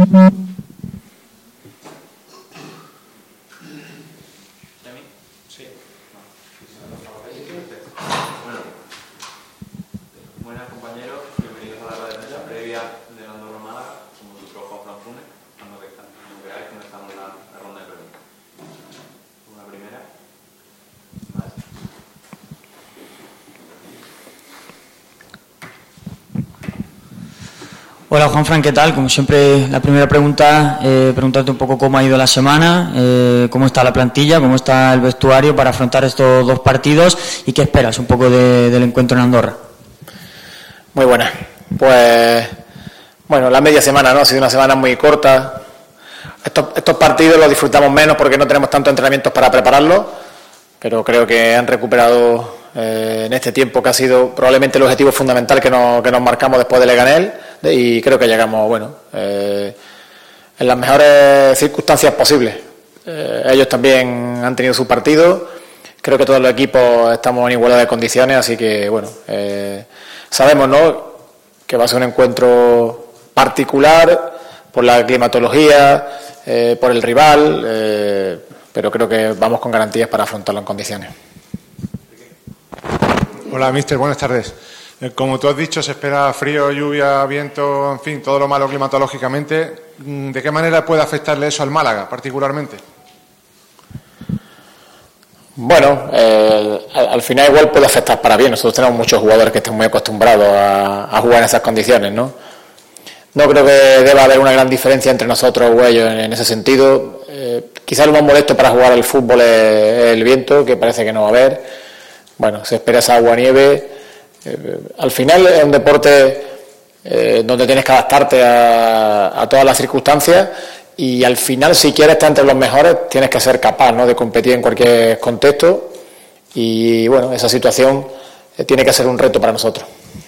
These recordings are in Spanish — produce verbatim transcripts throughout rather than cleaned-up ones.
Sí. Bueno, buenas compañeros, bienvenidos a la rueda de prensa previa de la Andorra Málaga, como nosotros Juan Fran Funes, cuando veáis que estamos en la, la ronda de preguntas. Una primera. Vale. Hola Juanfran, ¿qué tal? Como siempre, la primera pregunta, eh, preguntarte un poco cómo ha ido la semana, eh, cómo está la plantilla, cómo está el vestuario para afrontar estos dos partidos y qué esperas un poco de, del encuentro en Andorra. Muy buena. Pues, bueno, la media semana, ¿no? Ha sido una semana muy corta. Estos, estos partidos los disfrutamos menos porque no tenemos tantos entrenamientos para prepararlos, pero creo que han recuperado eh, en este tiempo que ha sido probablemente el objetivo fundamental que nos, que nos marcamos después de Leganés. Y creo que llegamos, bueno, eh, en las mejores circunstancias posibles. Eh, ellos también han tenido su partido. Creo que todos los equipos estamos en igualdad de condiciones, así que, bueno, eh, sabemos, ¿no?, que va a ser un encuentro particular por la climatología, eh, por el rival, eh, pero creo que vamos con garantías para afrontarlo en condiciones. Hola, míster, buenas tardes. Como tú has dicho, se espera frío, lluvia, viento, en fin, todo lo malo climatológicamente. ¿De qué manera puede afectarle eso al Málaga, particularmente? Bueno, eh, al, al final igual puede afectar para bien. Nosotros tenemos muchos jugadores que están muy acostumbrados a, a jugar en esas condiciones, ¿no? No creo que deba haber una gran diferencia entre nosotros o ellos en, en ese sentido. Eh, quizás lo más molesto para jugar el fútbol es el viento, que parece que no va a haber. Bueno, se espera esa agua-nieve. Eh, al final es un deporte eh, donde tienes que adaptarte a, a todas las circunstancias y al final, si quieres estar entre los mejores, tienes que ser capaz, ¿no?, de competir en cualquier contexto y bueno, esa situación eh, tiene que ser un reto para nosotros.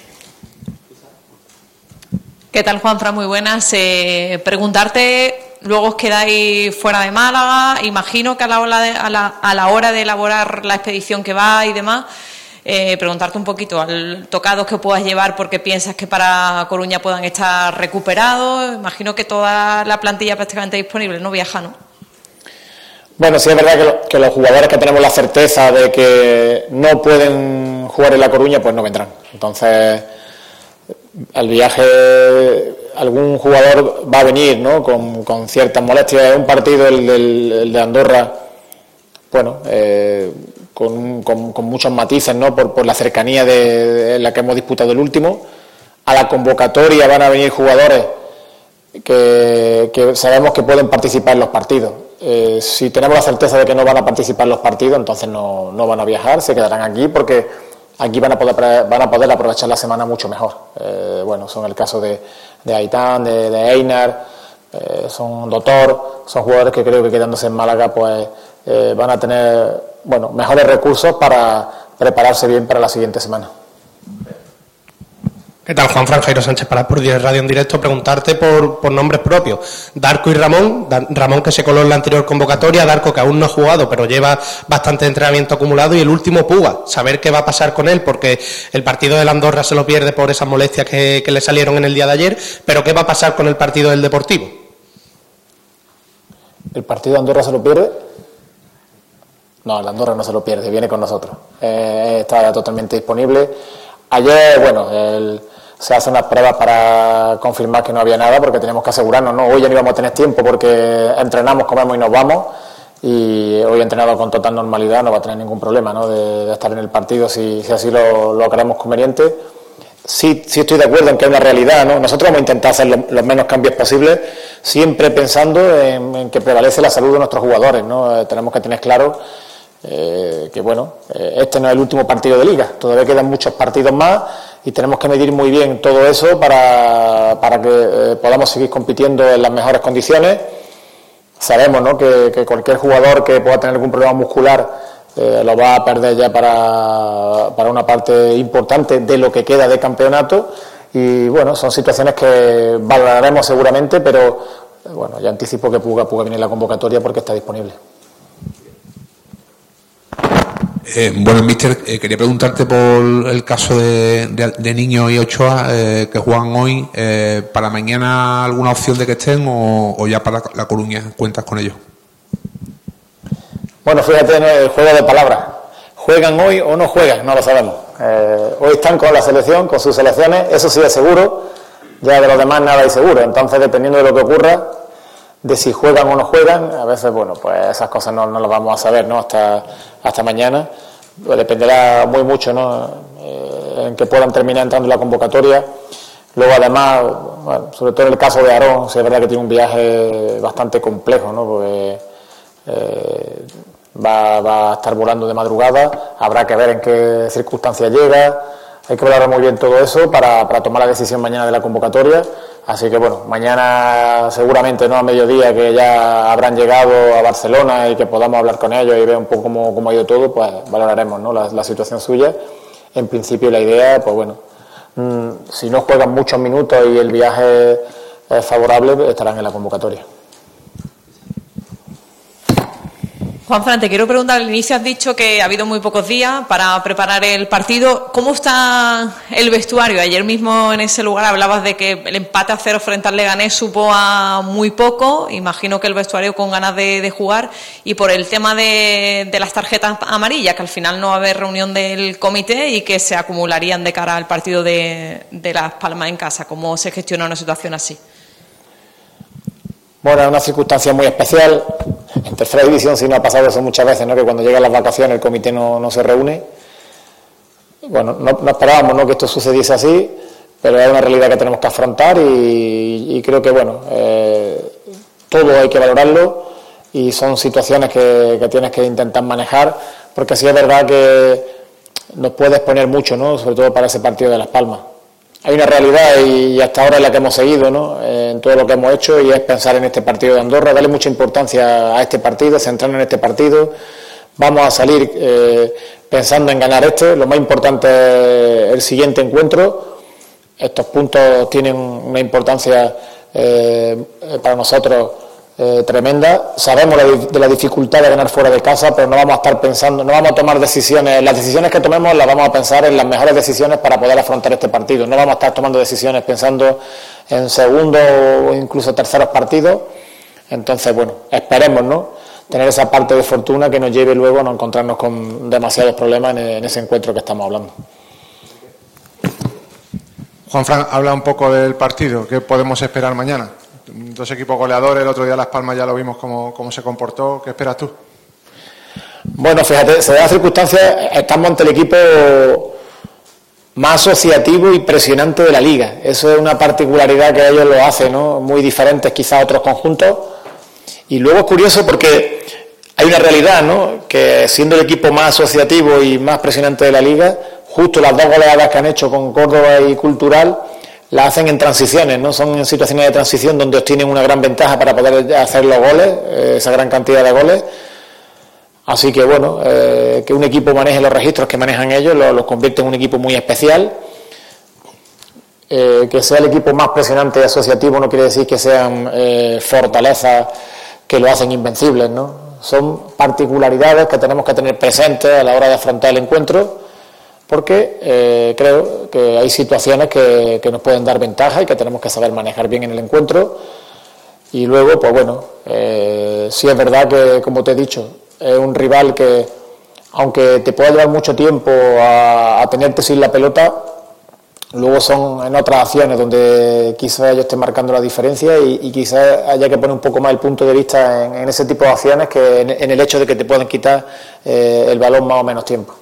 ¿Qué tal, Juanfran? Muy buenas. Eh, preguntarte, luego os quedáis fuera de Málaga, imagino que a la, hora de, a, la, a la hora de elaborar la expedición que va y demás, Eh, preguntarte un poquito al tocados que puedas llevar porque piensas que para Coruña puedan estar recuperados. Imagino que toda la plantilla prácticamente disponible no viaja, ¿no? Bueno, sí es verdad que, lo, que los jugadores que tenemos la certeza de que no pueden jugar en La Coruña, pues no vendrán. Entonces, al viaje algún jugador va a venir, ¿no?, con, con ciertas molestias. Es un partido, el, el, el de Andorra, bueno, eh, Con, con, con muchos matices, ¿no?, por, por la cercanía de, de la que hemos disputado el último. A la convocatoria van a venir jugadores que, que sabemos que pueden participar en los partidos. Eh, si tenemos la certeza de que no van a participar en los partidos, entonces no, no van a viajar, se quedarán aquí porque aquí van a poder, van a poder aprovechar la semana mucho mejor. Eh, bueno, son el caso de, de Aitán, de, de Einar, eh, son Doctor, son jugadores que creo que quedándose en Málaga pues eh, van a tener, bueno, mejores recursos para prepararse bien para la siguiente semana. ¿Qué tal, Juanfran? Jairo Sánchez para por diez Radio en directo. Preguntarte por, por nombres propios. Darko y Ramón. Da, Ramón, que se coló en la anterior convocatoria. Darko, que aún no ha jugado, pero lleva bastante entrenamiento acumulado. Y el último, Puga. Saber qué va a pasar con él, porque el partido del Andorra se lo pierde por esas molestias que, que le salieron en el día de ayer. Pero ¿qué va a pasar con el partido del Deportivo? ¿El partido de Andorra se lo pierde? No, el Andorra no se lo pierde, viene con nosotros. Eh, está totalmente disponible. Ayer, bueno, el, se hacen unas pruebas para confirmar que no había nada, porque tenemos que asegurarnos, ¿no? Hoy ya no íbamos a tener tiempo porque entrenamos, comemos y nos vamos. Y hoy he entrenado con total normalidad, no va a tener ningún problema, ¿no?, de, de estar en el partido si, si así lo, lo creemos conveniente. Sí, sí estoy de acuerdo en que es una realidad, ¿no? Nosotros vamos a intentar hacer lo, los menos cambios posibles, siempre pensando en, en que prevalece la salud de nuestros jugadores, ¿no? Eh, tenemos que tener claro Eh, que bueno, eh, este no es el último partido de Liga, todavía quedan muchos partidos más y tenemos que medir muy bien todo eso para, para que eh, podamos seguir compitiendo en las mejores condiciones. Sabemos, ¿no?, que, que cualquier jugador que pueda tener algún problema muscular eh, lo va a perder ya para, para una parte importante de lo que queda de campeonato y bueno, son situaciones que valoraremos seguramente, pero eh, bueno, ya anticipo que Puga, Puga viene en la convocatoria porque está disponible. Eh, bueno, míster, eh, quería preguntarte por el caso de, de, de Niño y Ochoa eh, que juegan hoy. Eh, ¿Para mañana alguna opción de que estén o, o ya para La Coruña cuentas con ellos? Bueno, fíjate en el juego de palabras. ¿Juegan hoy o no juegan? No lo sabemos. Eh, hoy están con la selección, con sus selecciones, eso sí es seguro. Ya de los demás nada es seguro. Entonces, dependiendo de lo que ocurra, de si juegan o no juegan, a veces, bueno, pues esas cosas no, no las vamos a saber, ¿no? Hasta, hasta mañana. Pues dependerá muy mucho, ¿no? Eh, en que puedan terminar entrando en la convocatoria. Luego, además, bueno, sobre todo en el caso de Aarón, sí es verdad que tiene un viaje bastante complejo, ¿no? Porque eh, va, va a estar volando de madrugada, habrá que ver en qué circunstancias llega. Hay que valorar muy bien todo eso para, para tomar la decisión mañana de la convocatoria. Así que bueno, mañana seguramente no a mediodía que ya habrán llegado a Barcelona y que podamos hablar con ellos y ver un poco cómo, cómo ha ido todo, pues valoraremos, ¿no? la, la situación suya. En principio la idea, pues bueno, mmm, si no juegan muchos minutos y el viaje es favorable, estarán en la convocatoria. Juanfran, te quiero preguntar, al inicio has dicho que ha habido muy pocos días para preparar el partido. ¿Cómo está el vestuario? Ayer mismo en ese lugar hablabas de que el empate a cero frente al Leganés supo a muy poco. Imagino que el vestuario con ganas de, de jugar. Y por el tema de, de las tarjetas amarillas, que al final no va a haber reunión del comité y que se acumularían de cara al partido de, de Las Palmas en casa. ¿Cómo se gestiona una situación así? Bueno, es una circunstancia muy especial. En tercera división sí nos ha pasado eso muchas veces, ¿no? Que cuando llegan las vacaciones el comité no, no se reúne. Bueno, no, no esperábamos, ¿no?, que esto sucediese así, pero es una realidad que tenemos que afrontar y, y creo que, bueno, eh, todo hay que valorarlo y son situaciones que, que tienes que intentar manejar, porque sí es verdad que nos puede exponer mucho, ¿no?, sobre todo para ese partido de Las Palmas. Hay una realidad y hasta ahora es la que hemos seguido, ¿no?, en todo lo que hemos hecho, y es pensar en este partido de Andorra, darle mucha importancia a este partido, centrarnos en este partido. Vamos a salir eh, pensando en ganar este. Lo más importante es el siguiente encuentro. Estos puntos tienen una importancia eh, para nosotros eh, tremenda. Sabemos la, de la dificultad de ganar fuera de casa, pero no vamos a estar pensando, no vamos a tomar decisiones. Las decisiones que tomemos las vamos a pensar en las mejores decisiones para poder afrontar este partido. No vamos a estar tomando decisiones pensando en segundos o incluso terceros partidos. Entonces, bueno, esperemos, ¿no?, tener esa parte de fortuna que nos lleve luego a no encontrarnos con demasiados problemas en, en ese encuentro que estamos hablando. Juanfran, habla un poco del partido. ¿Qué podemos esperar mañana? Dos equipos goleadores, el otro día Las Palmas ya lo vimos cómo, cómo se comportó. ¿Qué esperas tú? Bueno, fíjate, se da la circunstancia, estamos ante el equipo más asociativo y presionante de la liga. Eso es una particularidad que ellos lo hacen, ¿no?, muy diferentes quizás a otros conjuntos. Y luego es curioso porque hay una realidad, ¿no?, que siendo el equipo más asociativo y más presionante de la liga, justo las dos goleadas que han hecho con Córdoba y Cultural las hacen en transiciones, ¿no? Son en situaciones de transición donde obtienen una gran ventaja para poder hacer los goles, eh, esa gran cantidad de goles. Así que bueno, eh, que un equipo maneje los registros que manejan ellos, los, los convierte en un equipo muy especial. Eh, que sea el equipo más presionante y asociativo no quiere decir que sean eh, fortalezas que lo hacen invencibles, ¿no? Son particularidades que tenemos que tener presentes a la hora de afrontar el encuentro, porque eh, creo que hay situaciones que, que nos pueden dar ventaja y que tenemos que saber manejar bien en el encuentro. Y luego, pues bueno, eh, sí es verdad que, como te he dicho, es un rival que, aunque te pueda llevar mucho tiempo a, a tenerte sin la pelota, luego son en otras acciones donde quizás ellos estén marcando la diferencia y, y quizás haya que poner un poco más el punto de vista en, en ese tipo de acciones que en, en el hecho de que te pueden quitar eh, el balón más o menos tiempo.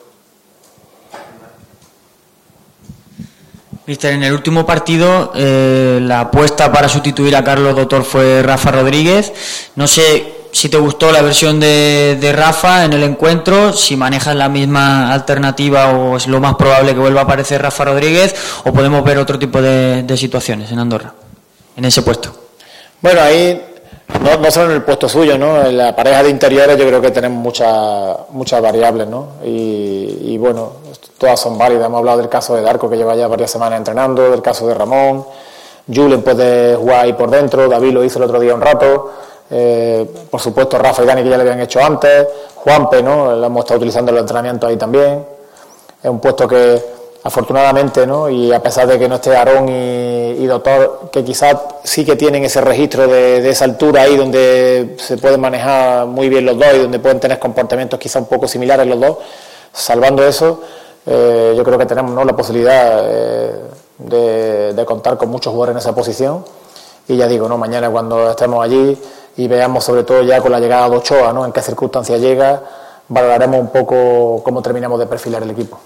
Mister, en el último partido eh, la apuesta para sustituir a Carlos Doctor fue Rafa Rodríguez. No sé si te gustó la versión de, de Rafa en el encuentro, si manejas la misma alternativa o es lo más probable que vuelva a aparecer Rafa Rodríguez, o podemos ver otro tipo de, de situaciones en Andorra, en ese puesto. Bueno, ahí no, no solo en el puesto suyo, ¿no? En la pareja de interiores yo creo que tenemos muchas muchas variables, ¿no? Y, y bueno, todas son válidas. Hemos hablado del caso de Darko, que lleva ya varias semanas entrenando, del caso de Ramón. Julen puede jugar ahí por dentro, David lo hizo el otro día un rato. Eh, por supuesto, Rafa y Dani, que ya lo habían hecho antes, Juanpe, ¿no? Lo hemos estado utilizando en los entrenamientos ahí también. Es un puesto que, afortunadamente, ¿no? Y a pesar de que no esté Aarón y, y Doctor, que quizás sí que tienen ese registro de, de esa altura ahí donde se pueden manejar muy bien los dos y donde pueden tener comportamientos quizás un poco similares los dos, salvando eso, eh, yo creo que tenemos, ¿no?, la posibilidad eh, de, de contar con muchos jugadores en esa posición. Y ya digo, ¿no?, mañana cuando estemos allí y veamos sobre todo ya con la llegada de Ochoa, ¿no?, en qué circunstancias llega, valoraremos un poco cómo terminamos de perfilar el equipo.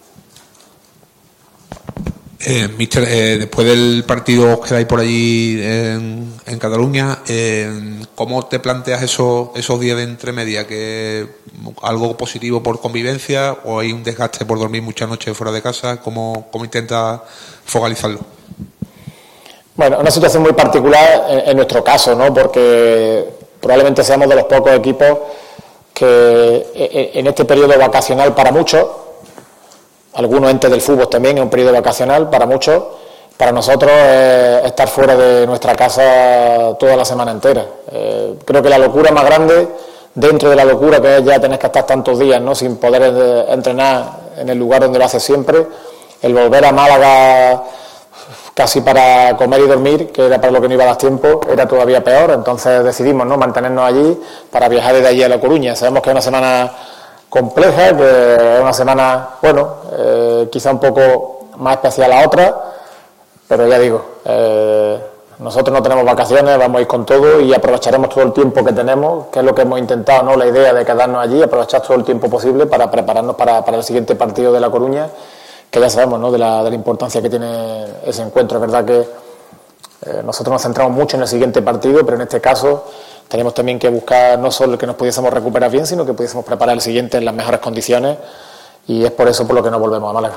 Eh, Mister, eh, después del partido que quedáis por allí en, en Cataluña, eh, ¿cómo te planteas esos, esos días de entremedia? ¿Que algo positivo por convivencia o hay un desgaste por dormir muchas noches fuera de casa? ¿Cómo, cómo intentas focalizarlo? Bueno, una situación muy particular en, en nuestro caso, ¿no? Porque probablemente seamos de los pocos equipos que en este periodo vacacional para muchos, algunos entes del fútbol también, es un periodo vacacional para muchos, para nosotros es estar fuera de nuestra casa toda la semana entera. Eh, creo que la locura más grande, dentro de la locura que es ya tener que estar tantos días, ¿no?, sin poder entrenar en el lugar donde lo haces siempre, el volver a Málaga casi para comer y dormir, que era para lo que no iba a dar tiempo, era todavía peor. Entonces decidimos, ¿no?, mantenernos allí para viajar desde allí a La Coruña. Sabemos que es una semana compleja, que es una semana, bueno, eh, quizá un poco más especial a otra, pero ya digo, eh, nosotros no tenemos vacaciones, vamos a ir con todo y aprovecharemos todo el tiempo que tenemos, que es lo que hemos intentado, ¿no?, la idea de quedarnos allí, aprovechar todo el tiempo posible para prepararnos para, para el siguiente partido de La Coruña, que ya sabemos, ¿no?, de la, de la importancia que tiene ese encuentro. Es verdad que eh, nosotros nos centramos mucho en el siguiente partido, pero en este caso tenemos también que buscar no solo que nos pudiésemos recuperar bien, sino que pudiésemos preparar el siguiente en las mejores condiciones, y es por eso por lo que no volvemos a Málaga.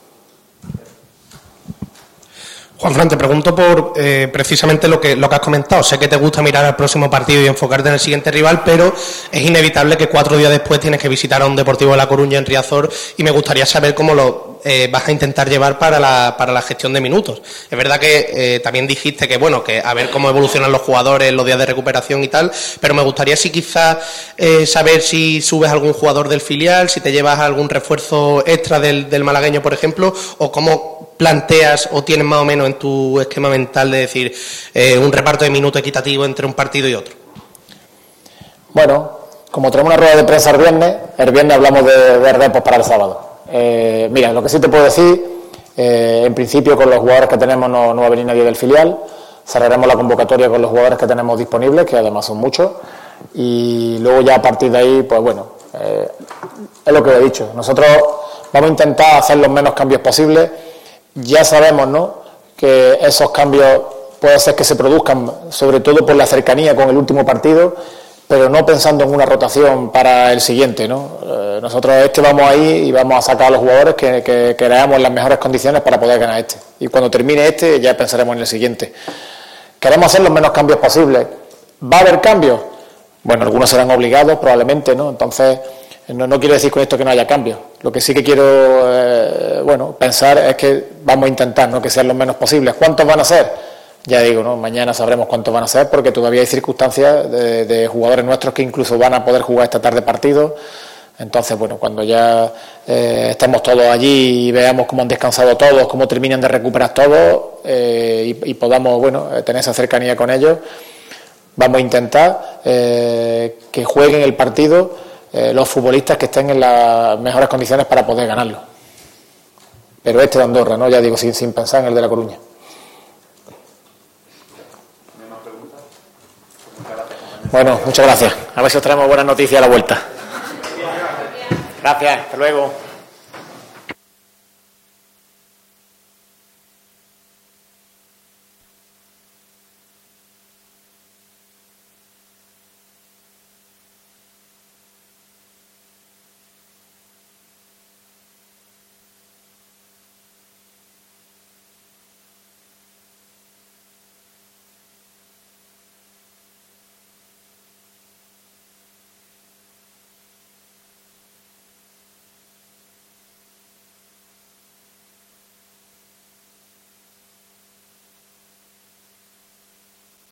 Juanfran, te pregunto por eh, precisamente lo que, lo que has comentado. Sé que te gusta mirar al próximo partido y enfocarte en el siguiente rival, pero es inevitable que cuatro días después tienes que visitar a un Deportivo de La Coruña en Riazor, y me gustaría saber cómo lo eh, vas a intentar llevar para la, para la gestión de minutos. Es verdad que eh, también dijiste que, bueno, que a ver cómo evolucionan los jugadores, los días de recuperación y tal, pero me gustaría sí quizás eh, saber si subes algún jugador del filial, si te llevas algún refuerzo extra del, del malagueño, por ejemplo, o cómo planteas o tienes más o menos en tu esquema mental de decir eh, un reparto de minutos equitativo entre un partido y otro. Bueno, como tenemos una rueda de prensa el viernes, el viernes hablamos de, de repos para el sábado. Eh, mira, lo que sí te puedo decir, eh, en principio con los jugadores que tenemos no, no va a venir nadie del filial, cerraremos la convocatoria con los jugadores que tenemos disponibles, que además son muchos, y luego ya a partir de ahí, pues bueno, eh, es lo que he dicho, nosotros vamos a intentar hacer los menos cambios posibles. Ya sabemos, ¿no?, que esos cambios puede ser que se produzcan sobre todo por la cercanía con el último partido, pero no pensando en una rotación para el siguiente, ¿no? Eh, nosotros este vamos ahí y vamos a sacar a los jugadores que, que, que creamos en las mejores condiciones para poder ganar este. Y cuando termine este ya pensaremos en el siguiente. Queremos hacer los menos cambios posibles. ¿Va a haber cambios? Bueno, algunos serán obligados probablemente, ¿no? Entonces, no, no quiero decir con esto que no haya cambios. Lo que sí que quiero, eh, bueno, pensar es que vamos a intentar, ¿no?, que sean los menos posibles. ¿Cuántos van a ser? Ya digo, ¿no?, mañana sabremos cuántos van a ser, porque todavía hay circunstancias de, de jugadores nuestros que incluso van a poder jugar esta tarde partidos. Entonces, bueno, cuando ya eh, estemos todos allí y veamos cómo han descansado todos, cómo terminan de recuperar todos, eh, y, y podamos, bueno, tener esa cercanía con ellos, vamos a intentar eh, que jueguen el partido eh, los futbolistas que estén en las mejores condiciones para poder ganarlo. Pero este de Andorra, ¿no?, ya digo, sin, sin pensar en el de La Coruña. Bueno, muchas gracias. A ver si os traemos buenas noticias a la vuelta. Gracias, hasta luego.